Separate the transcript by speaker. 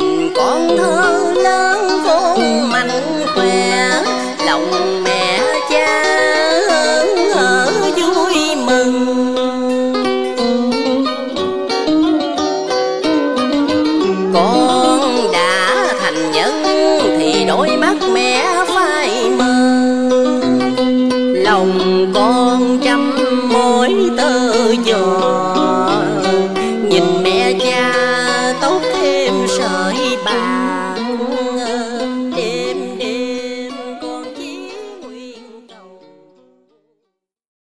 Speaker 1: nhìn con thơ lớn khôn mạnh khỏe, lòng mẹ cha hớn vui mừng. Con đã thành nhân thì đôi mắt mẹ